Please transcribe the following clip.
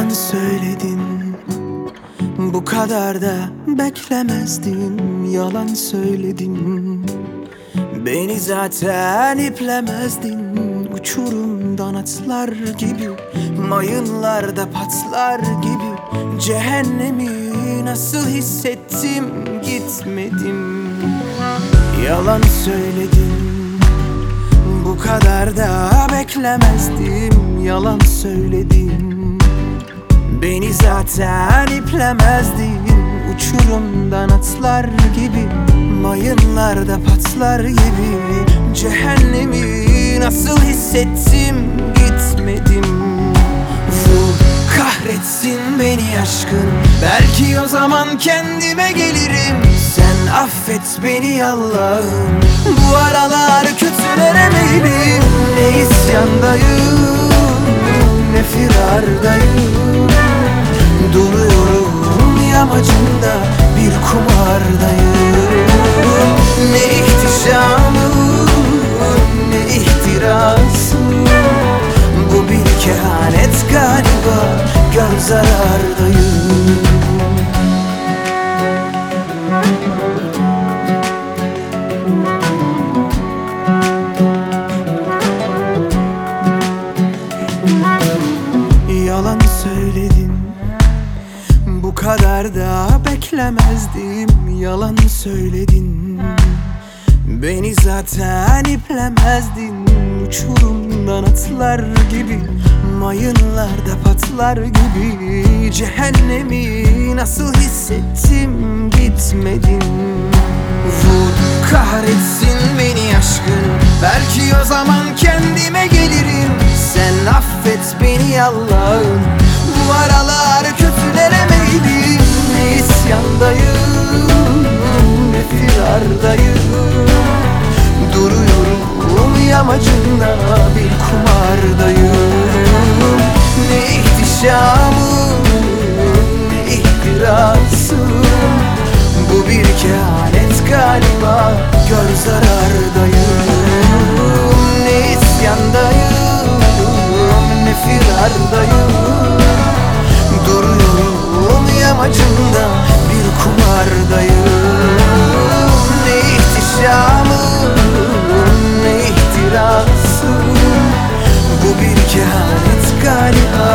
söyledin, bu kadar da beklemezdim. Yalan söyledin, beni zaten iplemezdin. Uçurumdan atlar gibi, mayınlarda patlar gibi. Cehennemi nasıl hissettim, gitmedim. Yalan söyledin, bu kadar da beklemezdim. Yalan söyledin, beni zaten iplemezdin. Uçurumdan atlar gibi, mayınlarda patlar gibi. Cehennemi nasıl hissettim, gitmedim. Vur kahretsin beni aşkın, belki o zaman kendime gelirim. Sen affet beni Allah'ım, bu aralar kötülere meylim. Ne isyandayım, ne firardayım. Duruyorum yamacında, bir kumardayım. Ne ihtişamım, ne ihtirasım. Bu bir kehanet galiba, gör zarardayım. Yalan söyledin, bu kadar da beklemezdim. Yalan söyledin, beni zaten iplemezdin. Uçurumdan atlar gibi, mayınlarda patlar gibi. Cehennemi nasıl hissettim, gitmedim. Vur kahretsin beni aşkın, belki o zaman kendime gelirim. Sen affet beni Allah'ım, bu aralar kötülere meylim. Ne isyandayım, ne firardayım. Duruyorum yamacında, bir kumardayım. Ne ihtişamım, ne ihtirasım. Bu bir kehanet galiba, gör zarardayım. Ne isyandayım, ne firardayım. Duruyorum yamacında, bir kumardayım. Ne ihtişamım, ne ihtirasım. Bu bir kehanet galiba,